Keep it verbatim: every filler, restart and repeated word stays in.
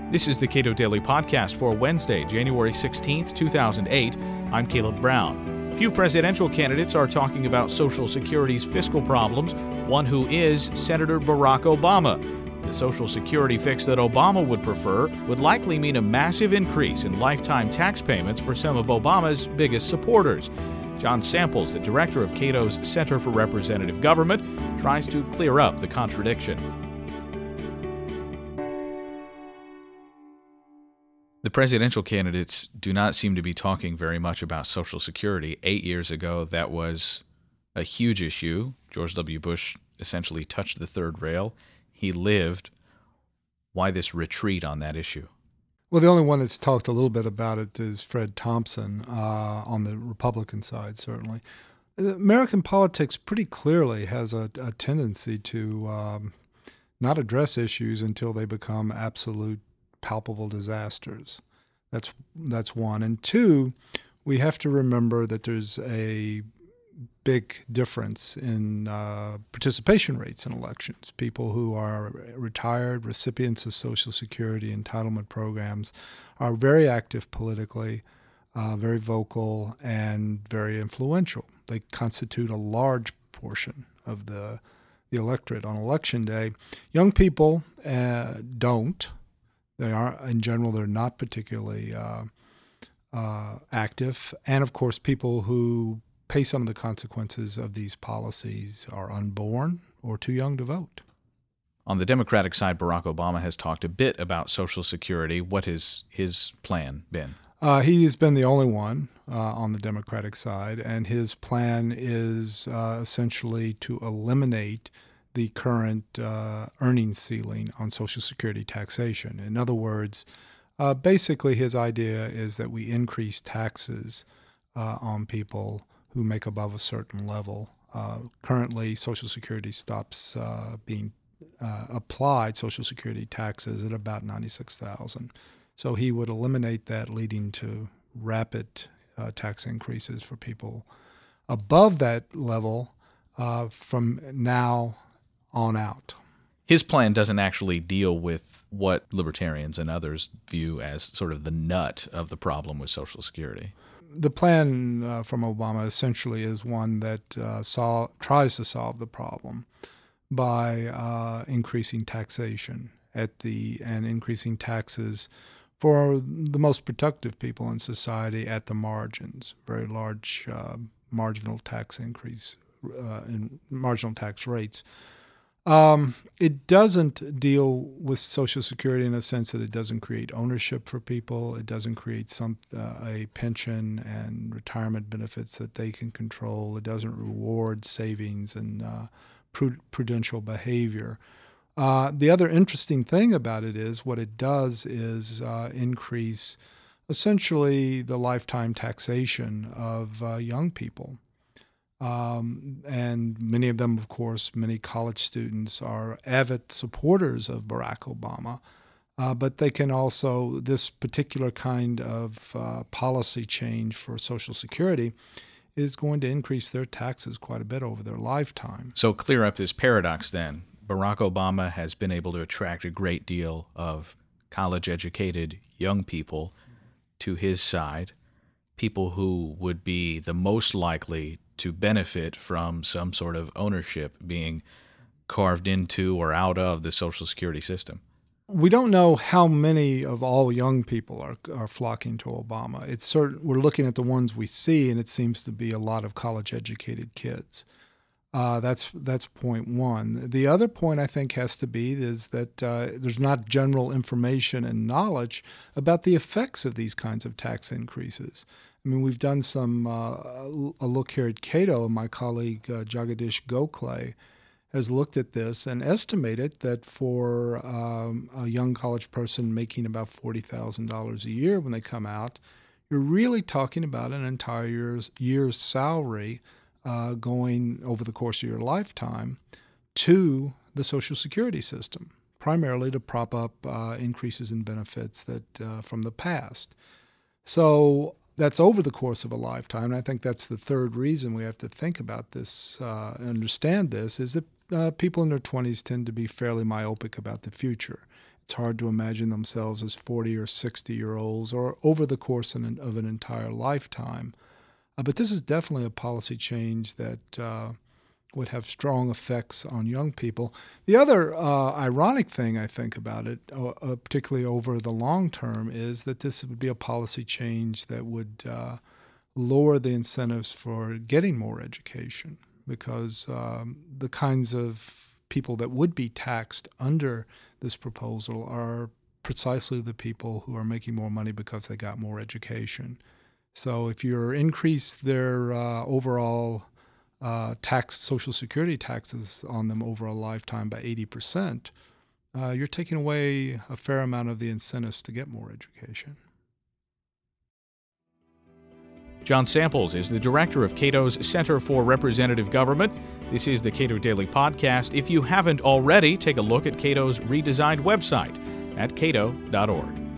This is the Cato Daily Podcast for Wednesday, January sixteenth, two thousand eight. I'm Caleb Brown. A few presidential candidates are talking about Social Security's fiscal problems, one who is Senator Barack Obama. The Social Security fix that Obama would prefer would likely mean a massive increase in lifetime tax payments for some of Obama's biggest supporters. John Samples, the director of Cato's Center for Representative Government, tries to clear up the contradiction. The presidential candidates do not seem to be talking very much about Social Security. Eight years ago, that was a huge issue. George W. Bush essentially touched the third rail. He lived. Why this retreat on that issue? Well, the only one that's talked a little bit about it is Fred Thompson uh, on the Republican side, certainly. American politics pretty clearly has a, a tendency to um, not address issues until they become absolute palpable disasters. That's that's one. And two, we have to remember that there's a big difference in uh, participation rates in elections. People who are retired recipients of Social Security entitlement programs are very active politically, uh, very vocal, and very influential. They constitute a large portion of the the electorate on election day. Young people uh, don't. They are, in general, they're not particularly uh, uh, active. And, of course, people who pay some of the consequences of these policies are unborn or too young to vote. On the Democratic side, Barack Obama has talked a bit about Social Security. What has his plan been? Uh, he's been the only one uh, on the Democratic side, and his plan is uh, essentially to eliminate the current uh, earnings ceiling on Social Security taxation. In other words, uh, basically his idea is that we increase taxes uh, on people who make above a certain level. Uh, currently, Social Security stops uh, being uh, applied, Social Security taxes, at about ninety-six thousand dollars. So he would eliminate that, leading to rapid uh, tax increases for people above that level uh, from now on out. His plan doesn't actually deal with what libertarians and others view as sort of the nut of the problem with Social Security. The plan uh, from Obama essentially is one that uh, sol- tries to solve the problem by uh, increasing taxation at the and increasing taxes for the most productive people in society at the margins. Very large uh, marginal tax increase uh, in marginal tax rates. Um, it doesn't deal with Social Security in a sense that it doesn't create ownership for people. It doesn't create some uh, a pension and retirement benefits that they can control. It doesn't reward savings and uh, prud- prudential behavior. Uh, the other interesting thing about it is what it does is uh, increase essentially the lifetime taxation of uh, young people. Um, and many of them, of course, many college students are avid supporters of Barack Obama. Uh, but they can also, this particular kind of uh, policy change for Social Security is going to increase their taxes quite a bit over their lifetime. So clear up this paradox then. Barack Obama has been able to attract a great deal of college-educated young people to his side, people who would be the most likely to benefit from some sort of ownership being carved into or out of the Social Security system. We don't know how many of all young people are are flocking to Obama. It's certain we're looking at the ones we see, and it seems to be a lot of college-educated kids. Uh, that's that's point one. The other point I think has to be is that uh, there's not general information and knowledge about the effects of these kinds of tax increases. I mean, we've done some uh, a look here at Cato. My colleague uh, Jagadish Gokhale has looked at this and estimated that for um, a young college person making about forty thousand dollars a year when they come out, you're really talking about an entire year's, year's salary uh, going over the course of your lifetime to the Social Security system, primarily to prop up uh, increases in benefits that uh, from the past. So that's over the course of a lifetime. And I think that's the third reason we have to think about this, uh, understand this, is that uh, people in their twenties tend to be fairly myopic about the future. it's hard to imagine themselves as forty or sixty-year-olds or over the course of an, of an entire lifetime. Uh, but this is definitely a policy change that uh, would have strong effects on young people. The other uh, ironic thing I think about it, uh, particularly over the long term, is that this would be a policy change that would uh, lower the incentives for getting more education, because um, the kinds of people that would be taxed under this proposal are precisely the people who are making more money because they got more education. So if you increase their uh, overall uh, tax, Social Security taxes on them over a lifetime by eighty percent, uh, you're taking away a fair amount of the incentives to get more education. John Samples is the director of Cato's Center for Representative Government. This is the Cato Daily Podcast. If you haven't already, take a look at Cato's redesigned website at cato dot org.